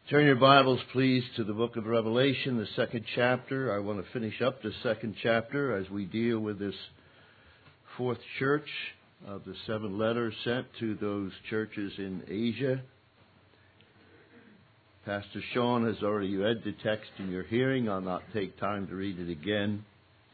Turn your Bibles, please, to the book of Revelation, the second chapter. I want to finish up the second chapter as we deal with this fourth church of the 7 letters sent to those churches in Asia. Pastor Sean has already read the text in your hearing. I'll not take time to read it again.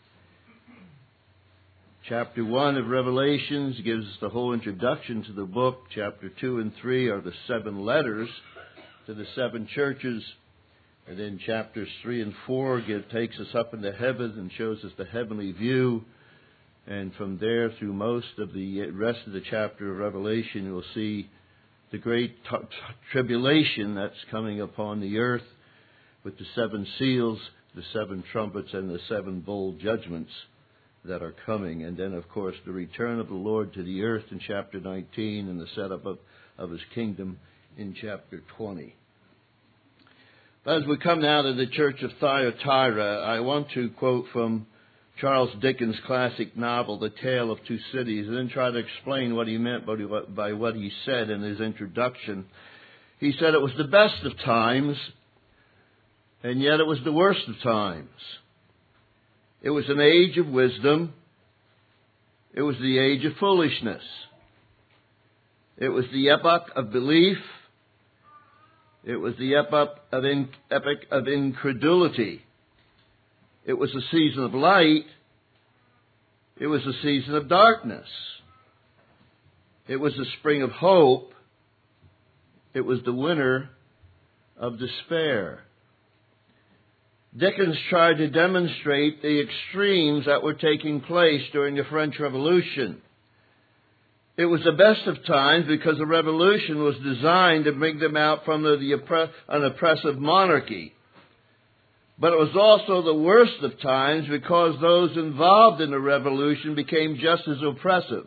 Chapter 1 of Revelations gives us the whole introduction to the book. Chapter 2 and 3 are the 7 letters to the 7 churches. And then chapters 3 and 4 takes us up into heaven and shows us the heavenly view. And from there through most of the rest of the chapter of Revelation, you'll see the great tribulation that's coming upon the earth with the 7 seals, the 7 trumpets, and the 7 bowl judgments that are coming. And then, of course, the return of the Lord to the earth in chapter 19 and the setup of His kingdom in chapter 20. As we come now to the church of Thyatira, I want to quote from Charles Dickens' classic novel, The Tale of Two Cities, and then try to explain what he meant by what he said in his introduction. He said it was the best of times, and yet it was the worst of times. It was an age of wisdom. It was the age of foolishness. It was the epoch of belief. It was the epoch of incredulity. It was a season of light. It was a season of darkness. It was the spring of hope. It was the winter of despair. Dickens tried to demonstrate the extremes that were taking place during the French Revolution. It was the best of times because the revolution was designed to bring them out from an oppressive monarchy. But it was also the worst of times because those involved in the revolution became just as oppressive.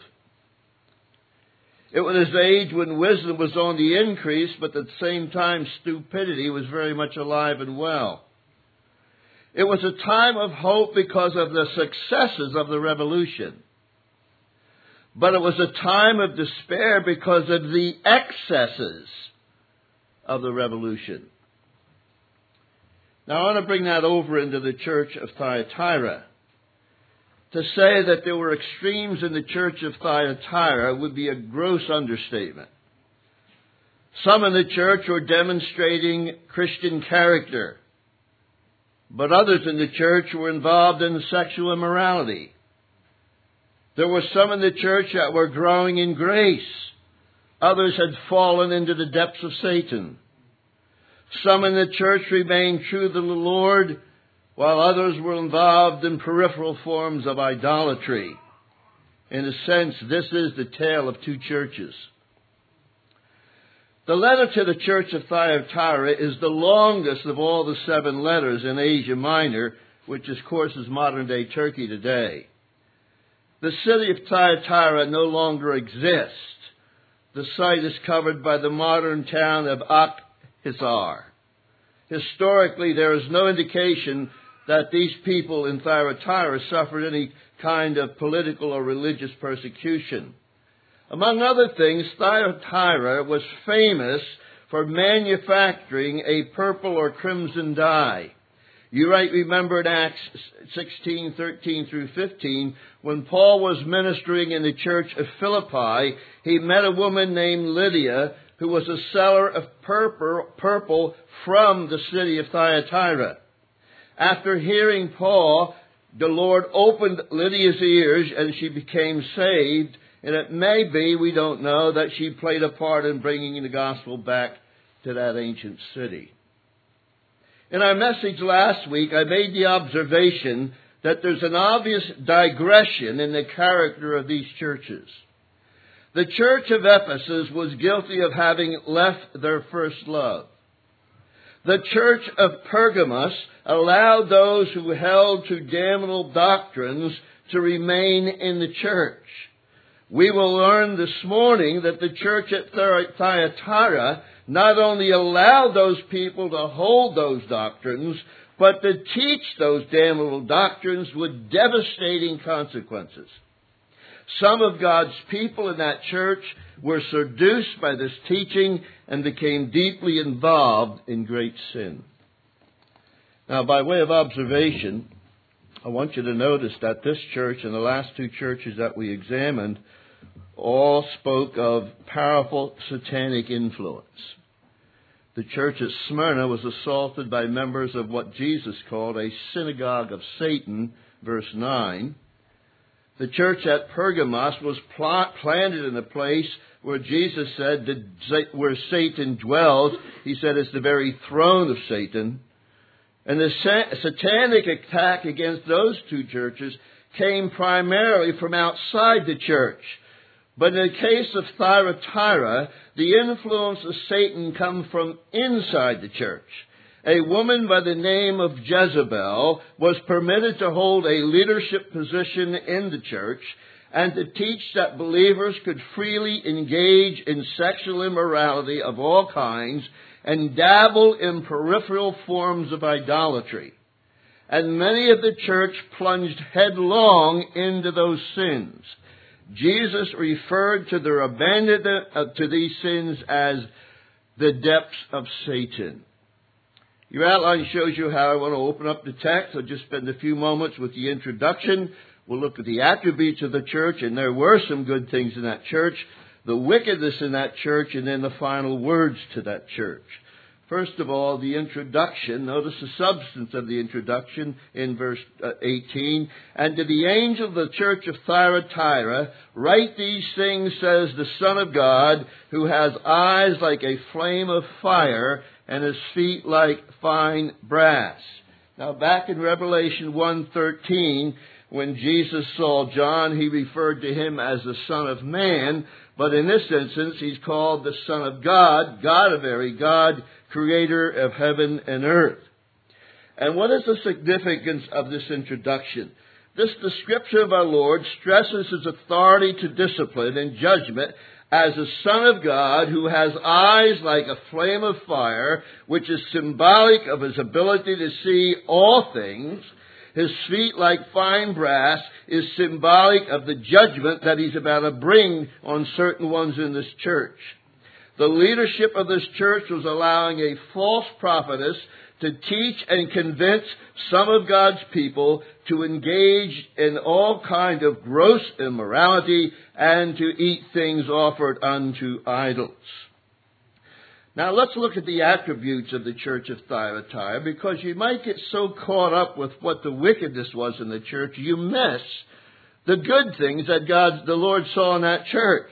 It was an age when wisdom was on the increase, but at the same time stupidity was very much alive and well. It was a time of hope because of the successes of the revolution. But it was a time of despair because of the excesses of the revolution. Now, I want to bring that over into the church of Thyatira. To say that there were extremes in the church of Thyatira would be a gross understatement. Some in the church were demonstrating Christian character, but others in the church were involved in sexual immorality. There were some in the church that were growing in grace. Others had fallen into the depths of Satan. Some in the church remained true to the Lord, while others were involved in peripheral forms of idolatry. In a sense, this is the tale of two churches. The letter to the church of Thyatira is the longest of all the 7 letters in Asia Minor, which of course is modern-day Turkey today. The city of Thyatira no longer exists. The site is covered by the modern town of Akhisar. Historically, there is no indication that these people in Thyatira suffered any kind of political or religious persecution. Among other things, Thyatira was famous for manufacturing a purple or crimson dye. You might remember in Acts 16:13 through 15, when Paul was ministering in the church of Philippi, he met a woman named Lydia, who was a seller of purple from the city of Thyatira. After hearing Paul, the Lord opened Lydia's ears and she became saved. And it may be, we don't know, that she played a part in bringing the gospel back to that ancient city. In our message last week, I made the observation that there's an obvious digression in the character of these churches. The church of Ephesus was guilty of having left their first love. The church of Pergamos allowed those who held to damnable doctrines to remain in the church. We will learn this morning that the church at Thyatira not only allowed those people to hold those doctrines, but to teach those damnable doctrines with devastating consequences. Some of God's people in that church were seduced by this teaching and became deeply involved in great sin. Now, by way of observation, I want you to notice that this church and the last two churches that we examined all spoke of powerful satanic influence. The church at Smyrna was assaulted by members of what Jesus called a synagogue of Satan, verse 9. The church at Pergamos was planted in a place where Jesus said that where Satan dwells, he said it's the very throne of Satan. And the satanic attack against those two churches came primarily from outside the church. But in the case of Thyatira, the influence of Satan comes from inside the church. A woman by the name of Jezebel was permitted to hold a leadership position in the church and to teach that believers could freely engage in sexual immorality of all kinds and dabble in peripheral forms of idolatry. And many of the church plunged headlong into those sins. Jesus referred to their abandonment to these sins as the depths of Satan. Your outline shows you how I want to open up the text. I'll just spend a few moments with the introduction. We'll look at the attributes of the church, and there were some good things in that church, the wickedness in that church, and then the final words to that church. First of all, the introduction. Notice the substance of the introduction in verse 18. And to the angel of the church of Thyatira, write these things, says the Son of God, who has eyes like a flame of fire and his feet like fine brass. Now back in Revelation 1:13, when Jesus saw John, he referred to him as the Son of Man. But in this instance, he's called the Son of God, God of very God, creator of heaven and earth. And what is the significance of this introduction? This description of our Lord stresses his authority to discipline and judgment as the Son of God who has eyes like a flame of fire, which is symbolic of his ability to see all things. His feet like fine brass is symbolic of the judgment that he's about to bring on certain ones in this church. The leadership of this church was allowing a false prophetess to teach and convince some of God's people to engage in all kind of gross immorality and to eat things offered unto idols. Now let's look at the attributes of the church of Thyatira, because you might get so caught up with what the wickedness was in the church, you miss the good things that the Lord saw in that church.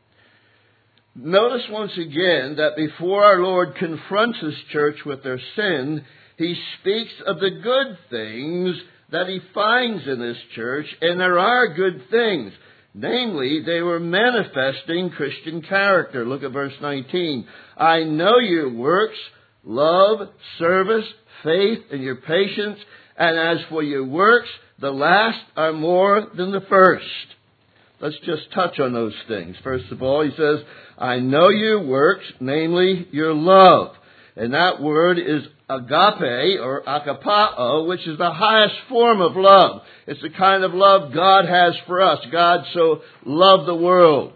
Notice once again that before our Lord confronts his church with their sin, he speaks of the good things that he finds in this church, and there are good things. Namely, they were manifesting Christian character. Look at verse 19. I know your works, love, service, faith, and your patience, and as for your works, the last are more than the first. Let's just touch on those things. First of all, he says, I know your works, namely your love. And that word is agape or agapao, which is the highest form of love. It's the kind of love God has for us. God so loved the world.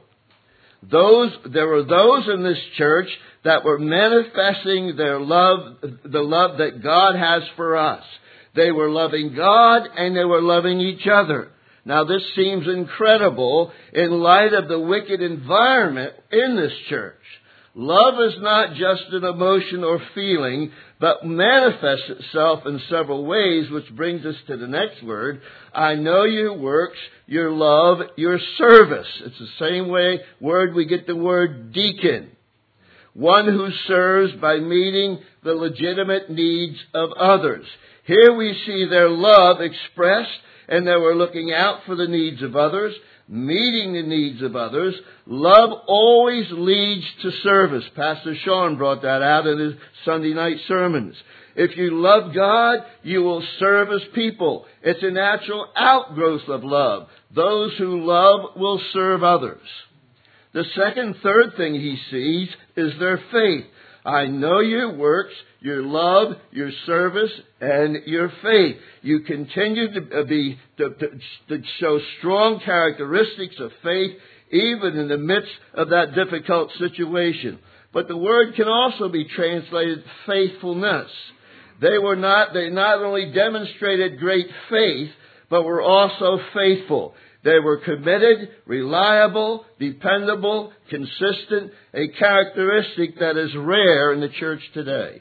There were those in this church that were manifesting their love, the love that God has for us. They were loving God and they were loving each other. Now this seems incredible in light of the wicked environment in this church. Love is not just an emotion or feeling, but manifests itself in several ways, which brings us to the next word. I know your works, your love, your service. It's the same word we get the word deacon. One who serves by meeting the legitimate needs of others. Here we see their love expressed, and they were looking out for the needs of others, meeting the needs of others. Love always leads to service. Pastor Sean brought that out in his Sunday night sermons. If you love God, you will serve his people. It's a natural outgrowth of love. Those who love will serve others. The third thing he sees is their faith. I know your works, your love, your service, and your faith. You continue to show strong characteristics of faith even in the midst of that difficult situation. But the word can also be translated faithfulness. They not only demonstrated great faith, but were also faithful. They were committed, reliable, dependable, consistent, a characteristic that is rare in the church today.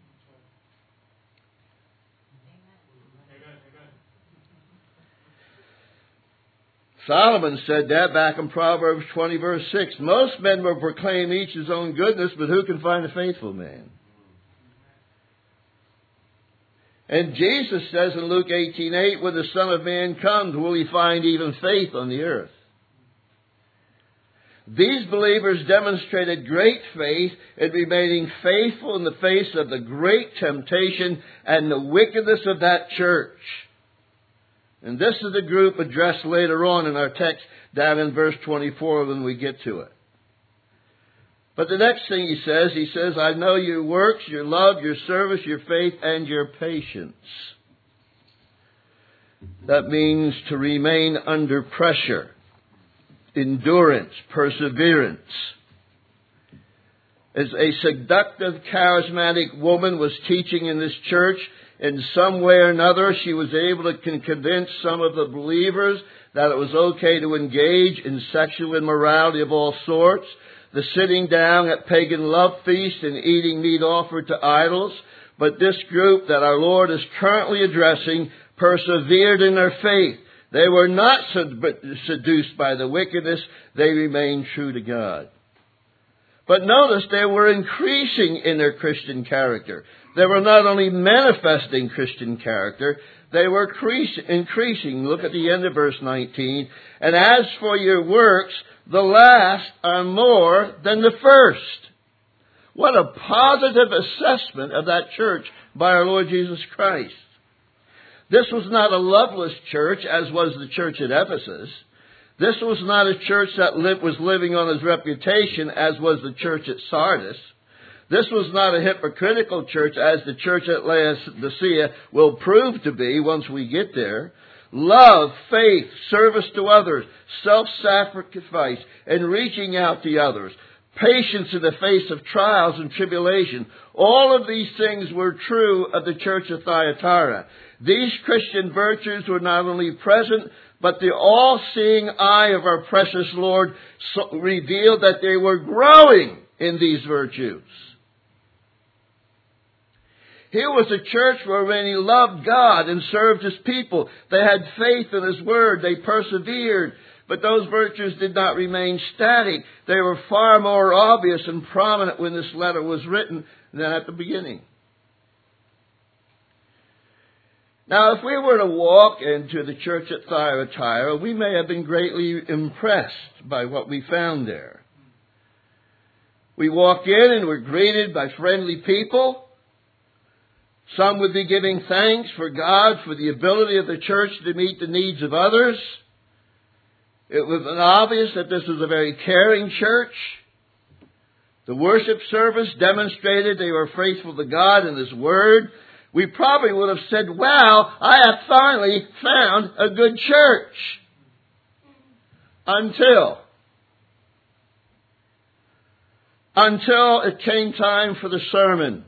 Solomon said that back in Proverbs 20, verse 6. Most men will proclaim each his own goodness, but who can find a faithful man? And Jesus says in Luke 18:8, when the Son of Man comes, will he find even faith on the earth? These believers demonstrated great faith in remaining faithful in the face of the great temptation and the wickedness of that church. And this is the group addressed later on in our text down in verse 24 when we get to it. But the next thing he says, I know your works, your love, your service, your faith, and your patience. That means to remain under pressure, endurance, perseverance. As a seductive, charismatic woman was teaching in this church, in some way or another, she was able to convince some of the believers that it was okay to engage in sexual immorality of all sorts, the sitting down at pagan love feasts and eating meat offered to idols. But this group that our Lord is currently addressing persevered in their faith. They were not seduced by the wickedness. They remained true to God. But notice they were increasing in their Christian character. They were not only manifesting Christian character, they were increasing. Look at the end of verse 19. And as for your works, the last are more than the first. What a positive assessment of that church by our Lord Jesus Christ. This was not a loveless church, as was the church at Ephesus. This was not a church that was living on its reputation, as was the church at Sardis. This was not a hypocritical church, as the church at Laodicea will prove to be once we get there. Love, faith, service to others, self-sacrifice, and reaching out to others. Patience in the face of trials and tribulation. All of these things were true of the church of Thyatira. These Christian virtues were not only present, but the all-seeing eye of our precious Lord revealed that they were growing in these virtues. Here was a church where many loved God and served His people. They had faith in His Word. They persevered. But those virtues did not remain static. They were far more obvious and prominent when this letter was written than at the beginning. Now, if we were to walk into the church at Thyatira, we may have been greatly impressed by what we found there. We walk in and we're greeted by friendly people. Some would be giving thanks for God for the ability of the church to meet the needs of others. It was obvious that this was a very caring church. The worship service demonstrated they were faithful to God and His Word. We probably would have said, wow, I have finally found a good church. Until it came time for the sermon.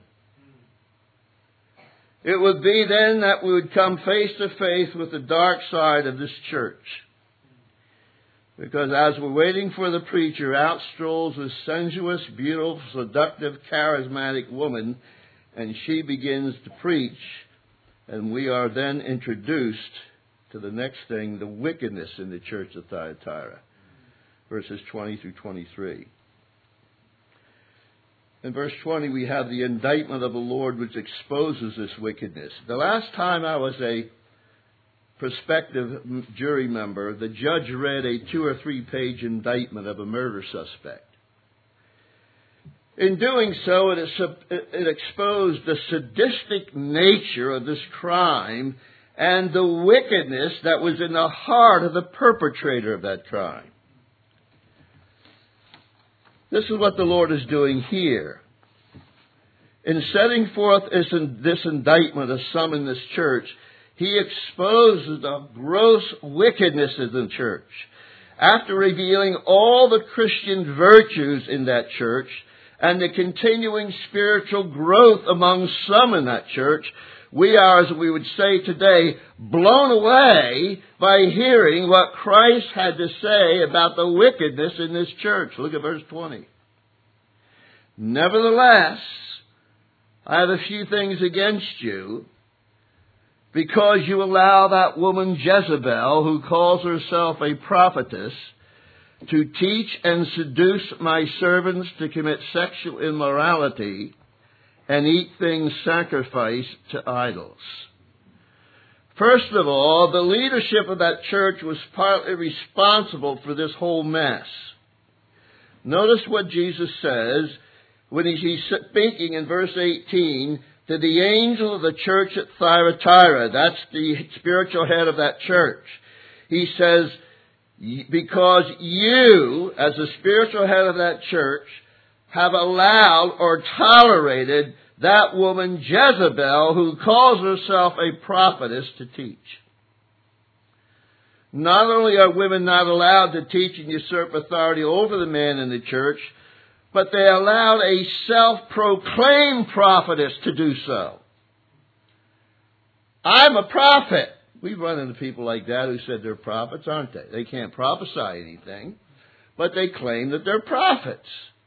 It would be then that we would come face to face with the dark side of this church. Because as we're waiting for the preacher, out strolls this sensuous, beautiful, seductive, charismatic woman, and she begins to preach, and we are then introduced to the next thing, the wickedness in the church of Thyatira, verses 20 through 23. In verse 20, we have the indictment of the Lord which exposes this wickedness. The last time I was a prospective jury member, the judge read a 2 or 3 page indictment of a murder suspect. In doing so, it exposed the sadistic nature of this crime and the wickedness that was in the heart of the perpetrator of that crime. This is what the Lord is doing here. In setting forth this indictment of some in this church, he exposes the gross wickedness of the church. After revealing all the Christian virtues in that church and the continuing spiritual growth among some in that church, we are, as we would say today, blown away by hearing what Christ had to say about the wickedness in this church. Look at verse 20. Nevertheless, I have a few things against you, because you allow that woman Jezebel, who calls herself a prophetess, to teach and seduce my servants to commit sexual immorality and eat things sacrificed to idols. First of all, the leadership of that church was partly responsible for this whole mess. Notice what Jesus says when he's speaking in verse 18 to the angel of the church at Thyatira. That's the spiritual head of that church. He says, because you, as the spiritual head of that church, have allowed or tolerated that woman Jezebel, who calls herself a prophetess, to teach. Not only are women not allowed to teach and usurp authority over the man in the church, but they allowed a self-proclaimed prophetess to do so. I'm a prophet. We run into people like that who said they're prophets, aren't they? They can't prophesy anything, but they claim that they're prophets.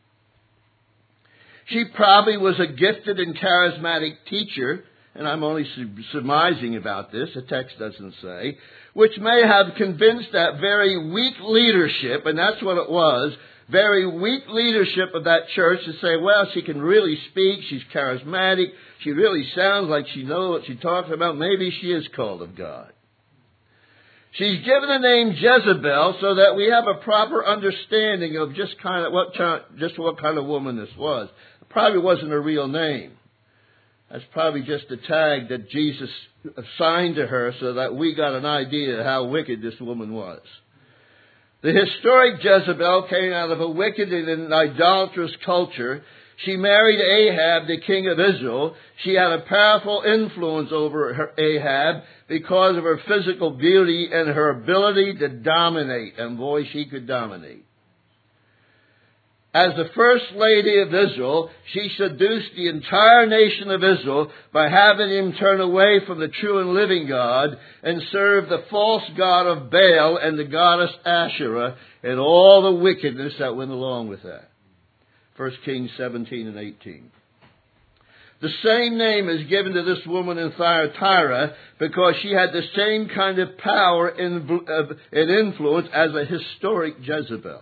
She probably was a gifted and charismatic teacher, and I'm only surmising about this, the text doesn't say, which may have convinced that very weak leadership, and that's what it was, very weak leadership of that church to say, well, she can really speak, she's charismatic, she really sounds like she knows what she talks about, maybe she is called of God. She's given the name Jezebel so that we have a proper understanding of just what kind of woman this was. It probably wasn't her real name. That's probably just a tag that Jesus assigned to her so that we got an idea of how wicked this woman was. The historic Jezebel came out of a wicked and idolatrous culture. She married Ahab, the king of Israel. She had a powerful influence over Ahab because of her physical beauty and her ability to dominate. And boy, she could dominate. As the first lady of Israel, she seduced the entire nation of Israel by having him turn away from the true and living God and serve the false god of Baal and the goddess Asherah and all the wickedness that went along with that. 1 Kings 17 and 18. The same name is given to this woman in Thyatira because she had the same kind of power and influence as a historic Jezebel.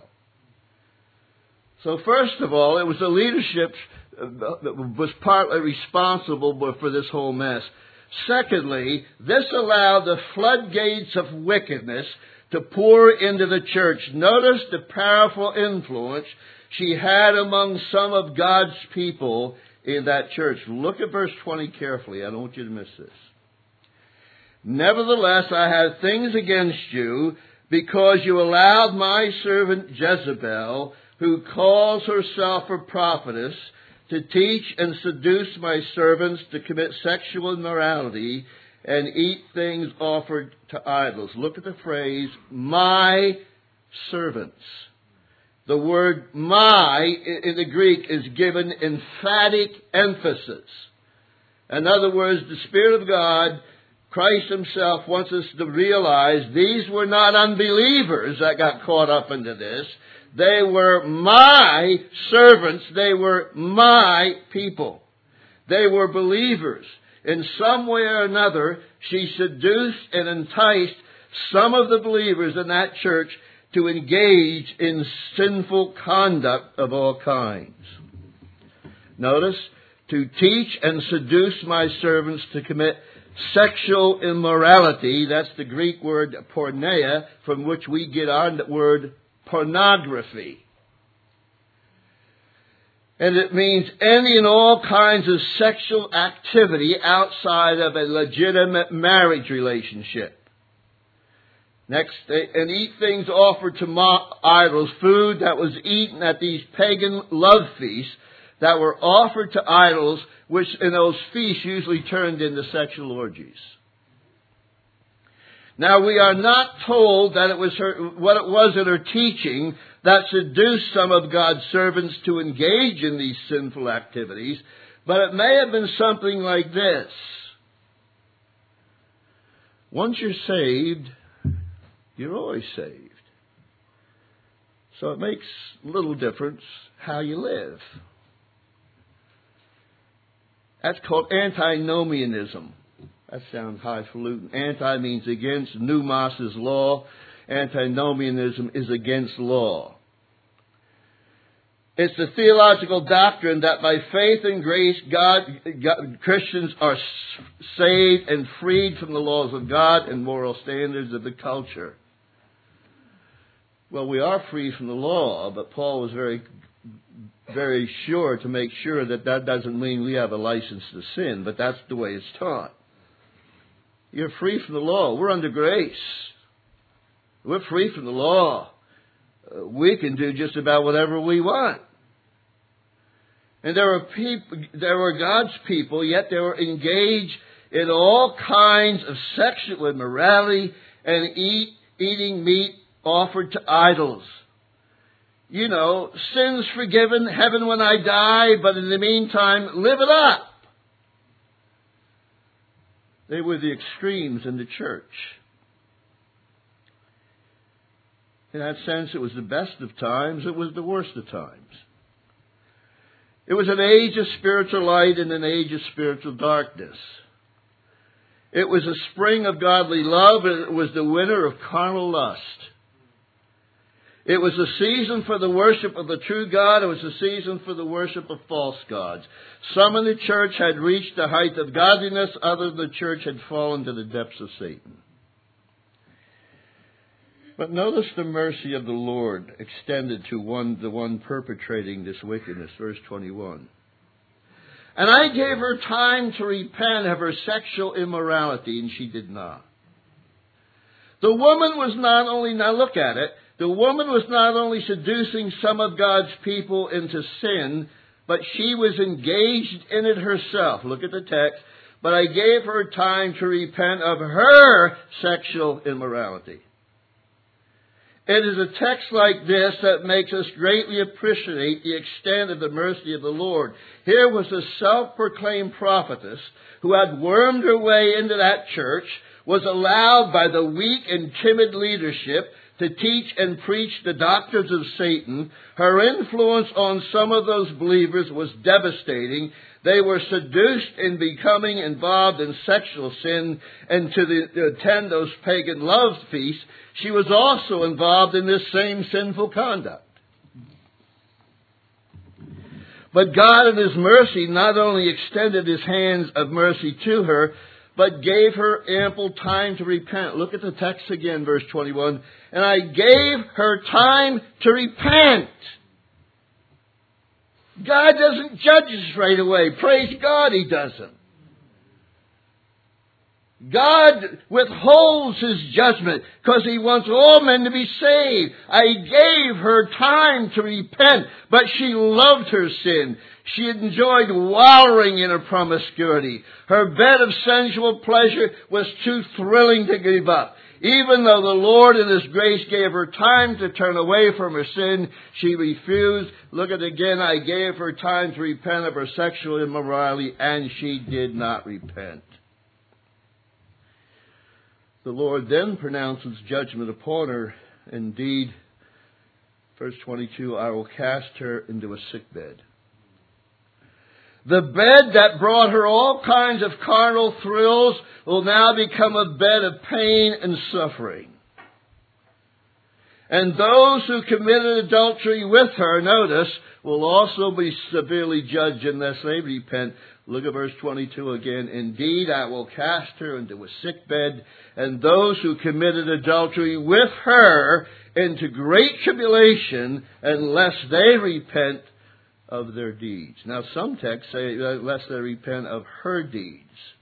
So first of all, it was the leadership that was partly responsible for this whole mess. Secondly, this allowed the floodgates of wickedness to pour into the church. Notice the powerful influence she had among some of God's people in that church. Look at verse 20 carefully. I don't want you to miss this. Nevertheless, I have things against you because you allowed my servant Jezebel, who calls herself a prophetess, to teach and seduce my servants to commit sexual immorality and eat things offered to idols. Look at the phrase, my servants. The word my in the Greek is given emphatic emphasis. In other words, the Spirit of God, Christ himself, wants us to realize these were not unbelievers that got caught up into this. They were my servants. They were my people. They were believers. In some way or another, she seduced and enticed some of the believers in that church to engage in sinful conduct of all kinds. Notice, to teach and seduce my servants to commit sexual immorality. That's the Greek word porneia, from which we get our word pornography. And it means any and all kinds of sexual activity outside of a legitimate marriage relationship. Next, and eat things offered to idols, food that was eaten at these pagan love feasts that were offered to idols, which in those feasts usually turned into sexual orgies. Now, we are not told that it was what it was in her teaching that seduced some of God's servants to engage in these sinful activities, but it may have been something like this. Once you're saved, you're always saved. So it makes little difference how you live. That's called antinomianism. That sounds highfalutin. Anti means against. Pneumos is law. Antinomianism is against law. It's the theological doctrine that by faith and grace, Christians are saved and freed from the laws of God and moral standards of the culture. Well, we are free from the law, but Paul was very, very sure to make sure that that doesn't mean we have a license to sin, but that's the way it's taught. You're free from the law. We're under grace. We're free from the law. We can do just about whatever we want. And there were God's people, yet they were engaged in all kinds of sexual immorality and eating meat offered to idols. You know, sins forgiven, heaven when I die, but in the meantime, live it up. They were the extremes in the church. In that sense, it was the best of times, it was the worst of times. It was an age of spiritual light and an age of spiritual darkness. It was a spring of godly love, and it was the winter of carnal lust. It was a season for the worship of the true God. It was a season for the worship of false gods. Some in the church had reached the height of godliness. Others in the church had fallen to the depths of Satan. But notice the mercy of the Lord extended to the one perpetrating this wickedness. Verse 21. And I gave her time to repent of her sexual immorality, and she did not. The woman was not only, now look at it, the woman was not only seducing some of God's people into sin, but she was engaged in it herself. Look at the text. But I gave her time to repent of her sexual immorality. It is a text like this that makes us greatly appreciate the extent of the mercy of the Lord. Here was a self-proclaimed prophetess who had wormed her way into that church, was allowed by the weak and timid leadership to teach and preach the doctrines of Satan. Her influence on some of those believers was devastating. They were seduced in becoming involved in sexual sin and to attend those pagan love feasts. She was also involved in this same sinful conduct. But God in His mercy not only extended His hands of mercy to her, but gave her ample time to repent. Look at the text again, verse 21. And I gave her time to repent. God doesn't judge us right away. Praise God, He doesn't. God withholds His judgment because He wants all men to be saved. I gave her time to repent, but she loved her sin. She enjoyed wallowing in her promiscuity. Her bed of sensual pleasure was too thrilling to give up. Even though the Lord in His grace gave her time to turn away from her sin, she refused. Look at it again. I gave her time to repent of her sexual immorality, and she did not repent. The Lord then pronounces judgment upon her. Indeed, verse 22, I will cast her into a sickbed. The bed that brought her all kinds of carnal thrills will now become a bed of pain and suffering. And those who committed adultery with her, notice, will also be severely judged unless they repent. Look at verse 22 again. Indeed, I will cast her into a sickbed, and those who committed adultery with her into great tribulation, unless they repent of their deeds. Now, some texts say, unless they repent of her deeds.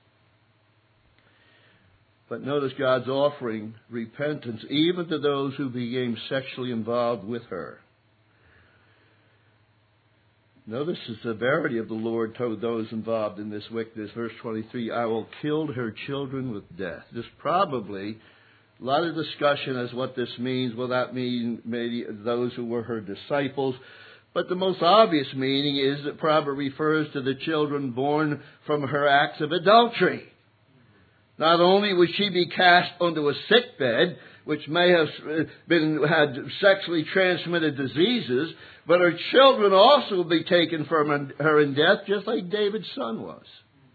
But notice God's offering repentance even to those who became sexually involved with her. Notice the severity of the Lord toward those involved in this wickedness. Verse 23, I will kill her children with death. There's probably a lot of discussion as what this means. Will that mean maybe those who were her disciples? But the most obvious meaning is it probably refers to the children born from her acts of adultery. Not only would she be cast onto a sick bed, which may have had sexually transmitted diseases, but her children also will be taken from her in death, just like David's son was.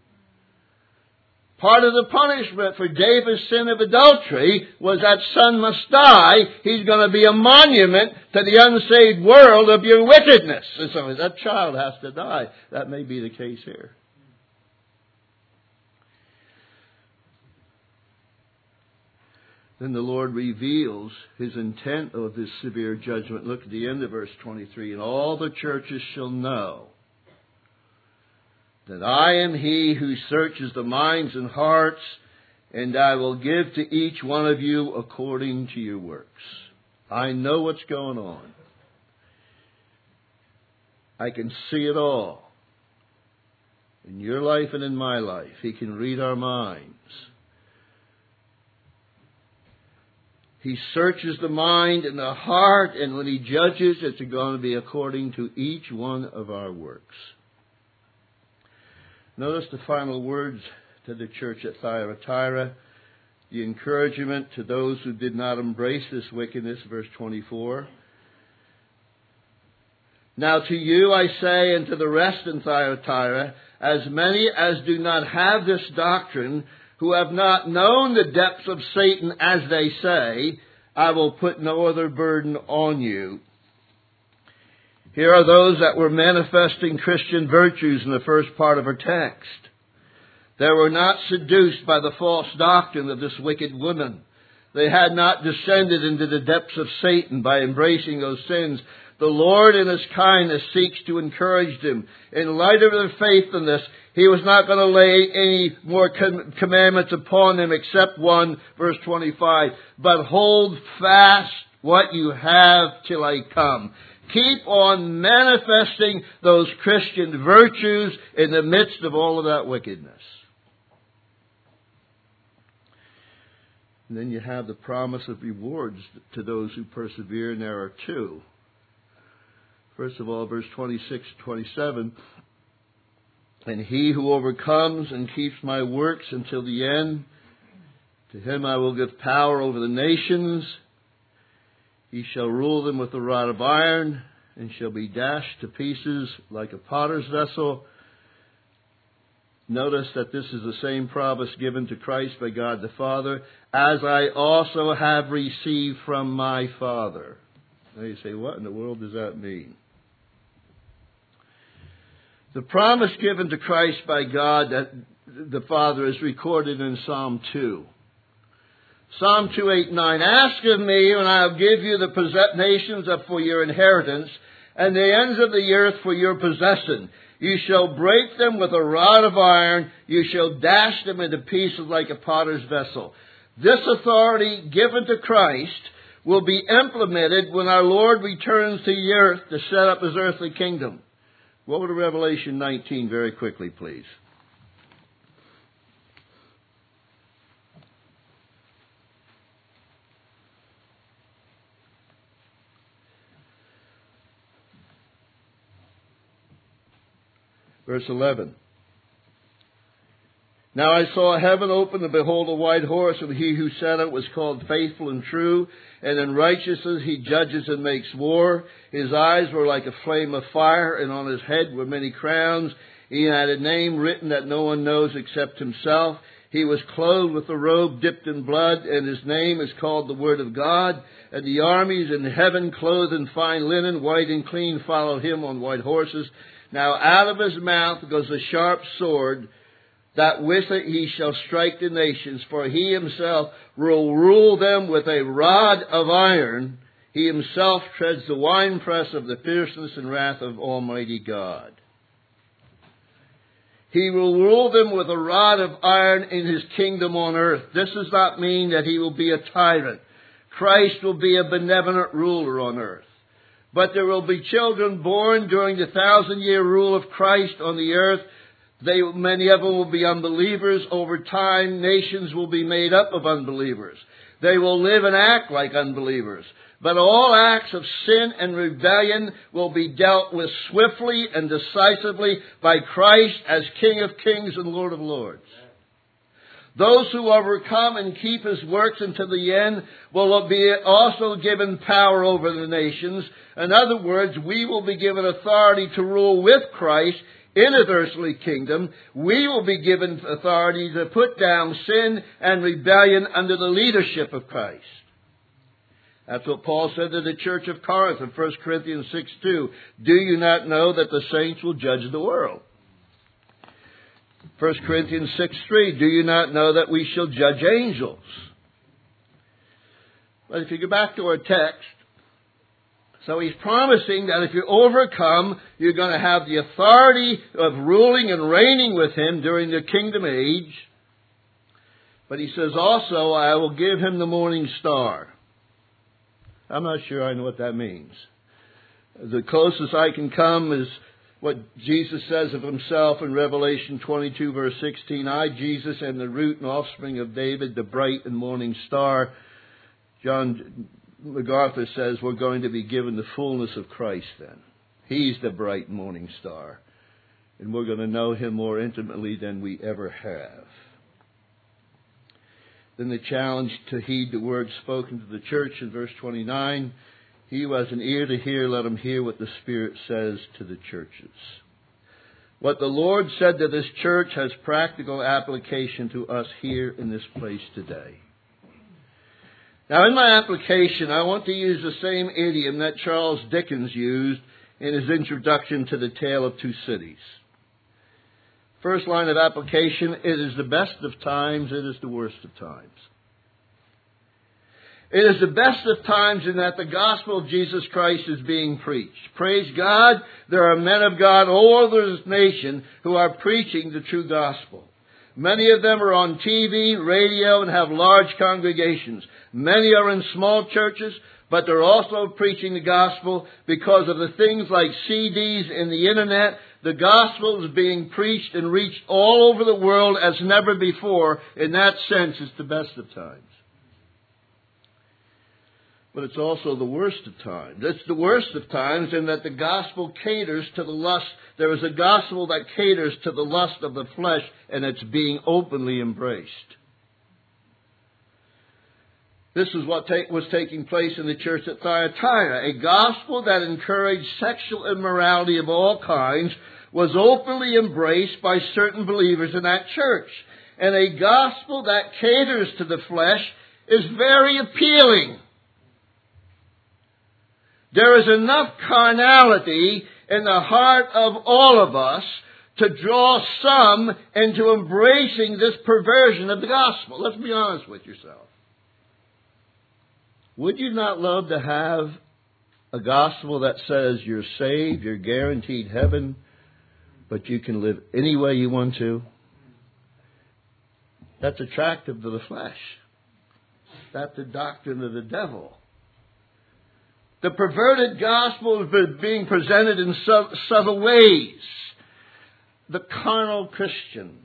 Part of the punishment for David's sin of adultery was that son must die. He's going to be a monument to the unsaved world of your wickedness. And so that child has to die. That may be the case here. Then the Lord reveals His intent of this severe judgment. Look at the end of verse 23. And all the churches shall know that I am He who searches the minds and hearts, and I will give to each one of you according to your works. I know what's going on. I can see it all. In your life and in my life. He can read our minds. He searches the mind and the heart, and when He judges, it's going to be according to each one of our works. Notice the final words to the church at Thyatira, the encouragement to those who did not embrace this wickedness, verse 24. Now to you I say, and to the rest in Thyatira, as many as do not have this doctrine, who have not known the depths of Satan, as they say, I will put no other burden on you. Here are those that were manifesting Christian virtues in the first part of our text. They were not seduced by the false doctrine of this wicked woman. They had not descended into the depths of Satan by embracing those sins. The Lord in His kindness seeks to encourage them. In light of their faithfulness, He was not going to lay any more commandments upon them except one, verse 25. But hold fast what you have till I come. Keep on manifesting those Christian virtues in the midst of all of that wickedness. And then you have the promise of rewards to those who persevere, and there are two. First of all, verse 26 to 27. And he who overcomes and keeps my works until the end, to him I will give power over the nations. He shall rule them with a rod of iron, and shall be dashed to pieces like a potter's vessel. Notice that this is the same promise given to Christ by God the Father, as I also have received from my Father. Now you say, what in the world does that mean? The promise given to Christ by God that the Father is recorded in Psalm 2. Psalm 2:8-9, ask of me, and I will give you the nations for your inheritance, and the ends of the earth for your possession. You shall break them with a rod of iron. You shall dash them into pieces like a potter's vessel. This authority given to Christ will be implemented when our Lord returns to the earth to set up His earthly kingdom. Go over to Revelation 19 very quickly, please. Verse 11. Now I saw heaven open, and behold a white horse, and he who sat it was called Faithful and True, and in righteousness he judges and makes war. His eyes were like a flame of fire, and on his head were many crowns. He had a name written that no one knows except himself. He was clothed with a robe dipped in blood, and his name is called the Word of God. And the armies in heaven, clothed in fine linen, white and clean, followed him on white horses. Now out of his mouth goes a sharp sword, that with it he shall strike the nations, for he himself will rule them with a rod of iron. He himself treads the winepress of the fierceness and wrath of Almighty God. He will rule them with a rod of iron in His kingdom on earth. This does not mean that He will be a tyrant. Christ will be a benevolent ruler on earth. But there will be children born during the 1,000-year rule of Christ on the earth. Many of them will be unbelievers. Over time, nations will be made up of unbelievers. They will live and act like unbelievers. But all acts of sin and rebellion will be dealt with swiftly and decisively by Christ as King of Kings and Lord of Lords. Those who overcome and keep His works until the end will be also given power over the nations. In other words, we will be given authority to rule with Christ in His earthly kingdom. We will be given authority to put down sin and rebellion under the leadership of Christ. That's what Paul said to the church of Corinth in 1 Corinthians 6:2. Do you not know that the saints will judge the world? 1 Corinthians 6:3. Do you not know that we shall judge angels? But if you go back to our text, so he's promising that if you overcome, you're going to have the authority of ruling and reigning with Him during the kingdom age. But he says also, I will give him the morning star. I'm not sure I know what that means. The closest I can come is what Jesus says of Himself in Revelation 22, verse 16. I, Jesus, am the root and offspring of David, the bright and morning star. John MacArthur says we're going to be given the fullness of Christ then. He's the bright morning star. And we're going to know Him more intimately than we ever have. Then the challenge to heed the words spoken to the church in verse 29. He who has an ear to hear, let him hear what the Spirit says to the churches. What the Lord said to this church has practical application to us here in this place today. Now, in my application, I want to use the same idiom that Charles Dickens used in his introduction to The Tale of Two Cities. First line of application, it is the best of times, it is the worst of times. It is the best of times in that the gospel of Jesus Christ is being preached. Praise God, there are men of God all over this nation who are preaching the true gospel. Many of them are on TV, radio, and have large congregations. Many are in small churches, but they're also preaching the gospel because of the things like CDs and the internet. The gospel is being preached and reached all over the world as never before. In that sense, it's the best of times. But it's also the worst of times. It's the worst of times in that the gospel caters to the lust. There is a gospel that caters to the lust of the flesh, and it's being openly embraced. This is what was taking place in the church at Thyatira. A gospel that encouraged sexual immorality of all kinds was openly embraced by certain believers in that church. And a gospel that caters to the flesh is very appealing. There is enough carnality in the heart of all of us to draw some into embracing this perversion of the gospel. Let's be honest with yourself. Would you not love to have a gospel that says you're saved, you're guaranteed heaven, but you can live any way you want to? That's attractive to the flesh. That's the doctrine of the devil. The perverted gospel is being presented in subtle ways. The carnal Christian.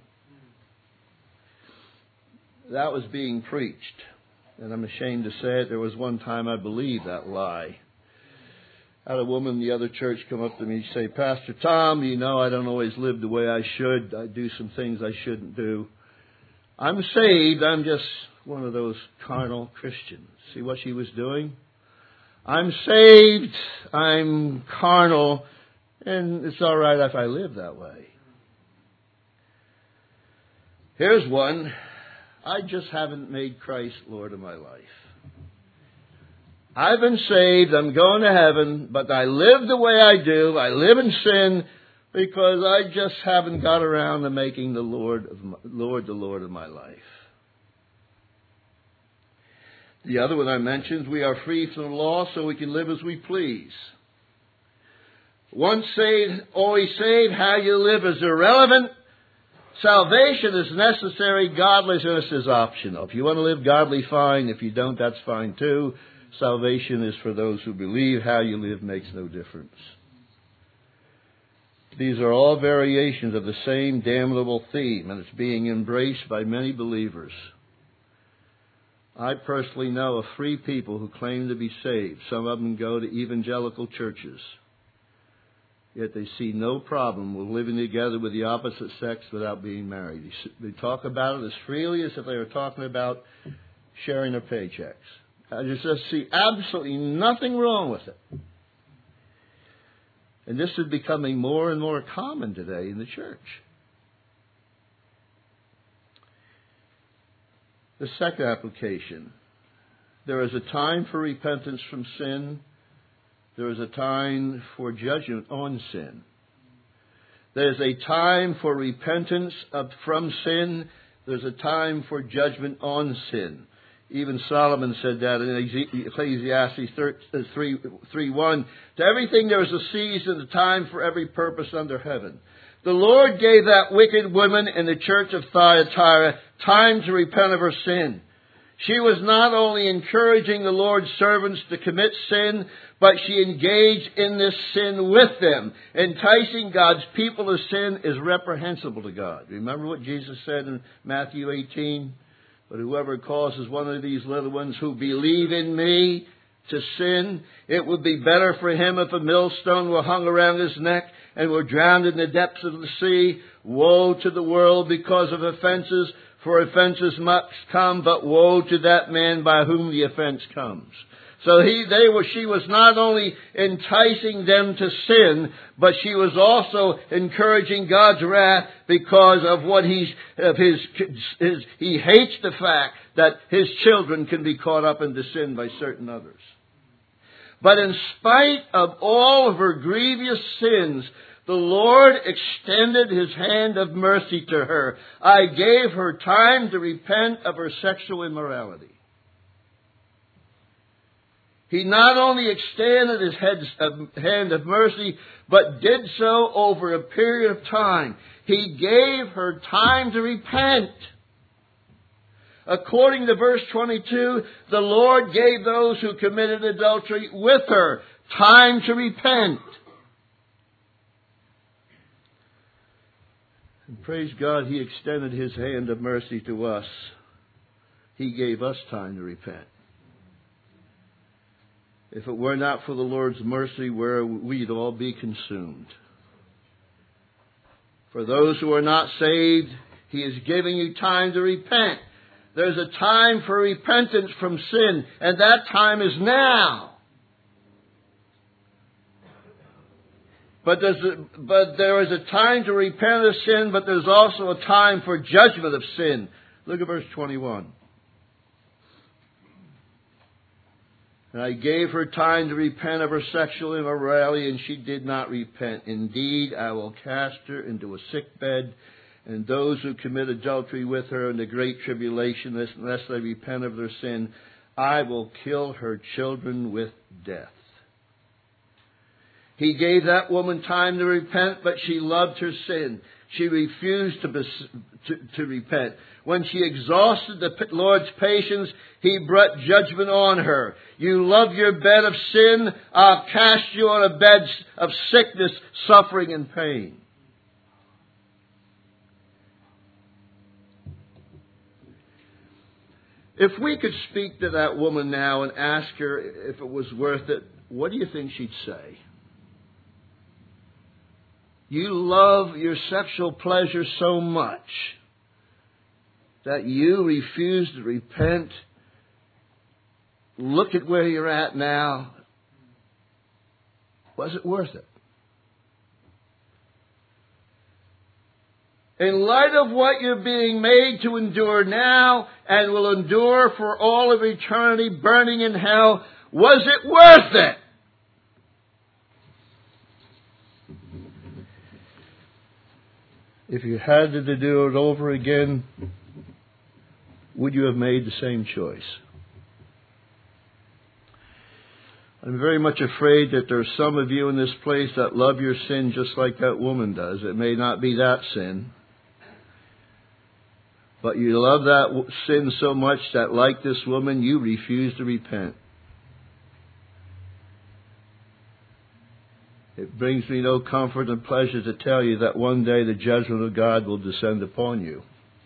That was being preached. And I'm ashamed to say it, there was one time I believed that lie. I had a woman in the other church come up to me and say, Pastor Tom, you know I don't always live the way I should. I do some things I shouldn't do. I'm saved. I'm just one of those carnal Christians. See what she was doing? I'm saved. I'm carnal. And it's all right if I live that way. Here's one. I just haven't made Christ Lord of my life. I've been saved, I'm going to heaven, but I live the way I do. I live in sin because I just haven't got around to making the Lord the Lord of my life. The other one I mentioned, we are free from the law so we can live as we please. Once saved, always saved, how you live is irrelevant. Salvation is necessary. Godliness is optional. If you want to live godly, fine. If you don't, that's fine too. Salvation is for those who believe. How you live makes no difference. These are all variations of the same damnable theme, and it's being embraced by many believers. I personally know of 3 people who claim to be saved. Some of them go to evangelical churches. Yet they see no problem with living together with the opposite sex without being married. They talk about it as freely as if they were talking about sharing their paychecks. I just see absolutely nothing wrong with it. And this is becoming more and more common today in the church. The second application. There is a time for repentance from sin. There is a time for judgment on sin. There's a time for repentance from sin. There's a time for judgment on sin. Even Solomon said that in Ecclesiastes 3:1. To everything there is a season, a time for every purpose under heaven. The Lord gave that wicked woman in the church of Thyatira time to repent of her sin. She was not only encouraging the Lord's servants to commit sin, but she engaged in this sin with them. Enticing God's people to sin is reprehensible to God. Remember what Jesus said in Matthew 18? But whoever causes one of these little ones who believe in me to sin, it would be better for him if a millstone were hung around his neck and were drowned in the depths of the sea. Woe to the world because of offenses, for offenses must come, but woe to that man by whom the offense comes. So she was not only enticing them to sin, but she was also encouraging God's wrath because of what he hates the fact that his children can be caught up into sin by certain others. But in spite of all of her grievous sins, the Lord extended His hand of mercy to her. I gave her time to repent of her sexual immorality. He not only extended His hand of mercy, but did so over a period of time. He gave her time to repent. According to verse 22, the Lord gave those who committed adultery with her time to repent. And praise God, He extended His hand of mercy to us. He gave us time to repent. If it were not for the Lord's mercy, we'd all be consumed. For those who are not saved, He is giving you time to repent. There's a time for repentance from sin, and that time is now. But there is a time to repent of sin, but there's also a time for judgment of sin. Look at verse 21. And I gave her time to repent of her sexual immorality, and she did not repent. Indeed, I will cast her into a sick bed, and those who commit adultery with her in the great tribulation, unless they repent of their sin, I will kill her children with death. He gave that woman time to repent, but she loved her sin. She refused to repent. When she exhausted the Lord's patience, He brought judgment on her. You love your bed of sin, I'll cast you on a bed of sickness, suffering, and pain. If we could speak to that woman now and ask her if it was worth it, what do you think she'd say? You love your sexual pleasure so much that you refuse to repent. Look at where you're at now. Was it worth it? In light of what you're being made to endure now and will endure for all of eternity burning in hell, was it worth it? If you had to do it over again, would you have made the same choice? I'm very much afraid that there are some of you in this place that love your sin just like that woman does. It may not be that sin, but you love that sin so much that, like this woman, you refuse to repent. brings me no comfort and pleasure to tell you that one day the judgment of God will descend upon you.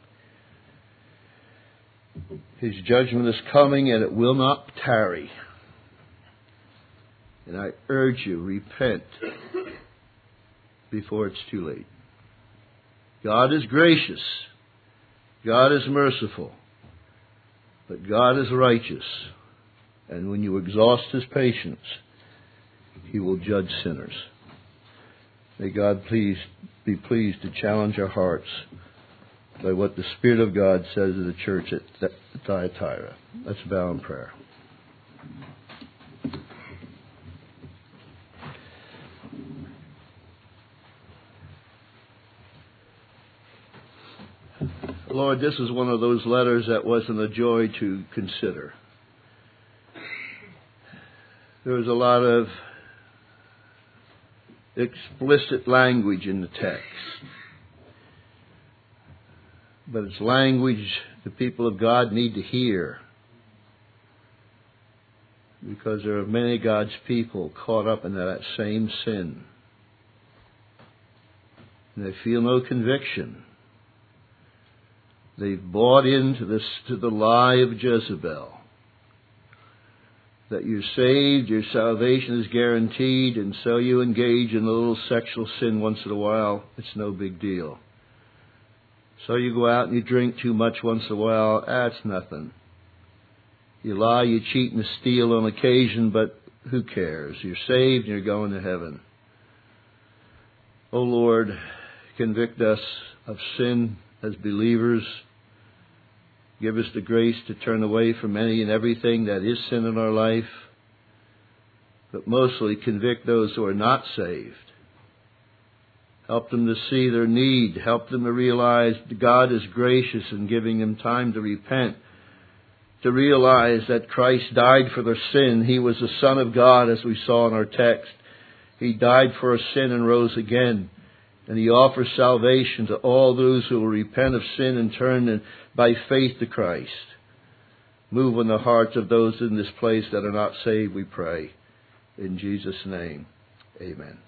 His judgment is coming, and it will not tarry. And I urge you, repent before it's too late. God is gracious. God is merciful. But God is righteous. And when you exhaust His patience, He will judge sinners. May God be pleased to challenge our hearts by what the Spirit of God says to the church at Thyatira. Let's bow in prayer. Lord, this is one of those letters that wasn't a joy to consider. There was a lot of explicit language in the text. But it's language the people of God need to hear. Because there are many of God's people caught up in that same sin. And they feel no conviction. They've bought into the lie of Jezebel. That you're saved, your salvation is guaranteed, and so you engage in a little sexual sin once in a while. It's no big deal. So you go out and you drink too much once in a while. That's nothing. You lie, you cheat, and steal on occasion, but who cares? You're saved and you're going to heaven. Oh Lord, convict us of sin as believers. Give us the grace to turn away from any and everything that is sin in our life. But mostly convict those who are not saved. Help them to see their need. Help them to realize that God is gracious in giving them time to repent. To realize that Christ died for their sin. He was the Son of God, as we saw in our text. He died for our sin and rose again. And He offers salvation to all those who will repent of sin and turn by faith to Christ. Move in the hearts of those in this place that are not saved, we pray. In Jesus' name, amen.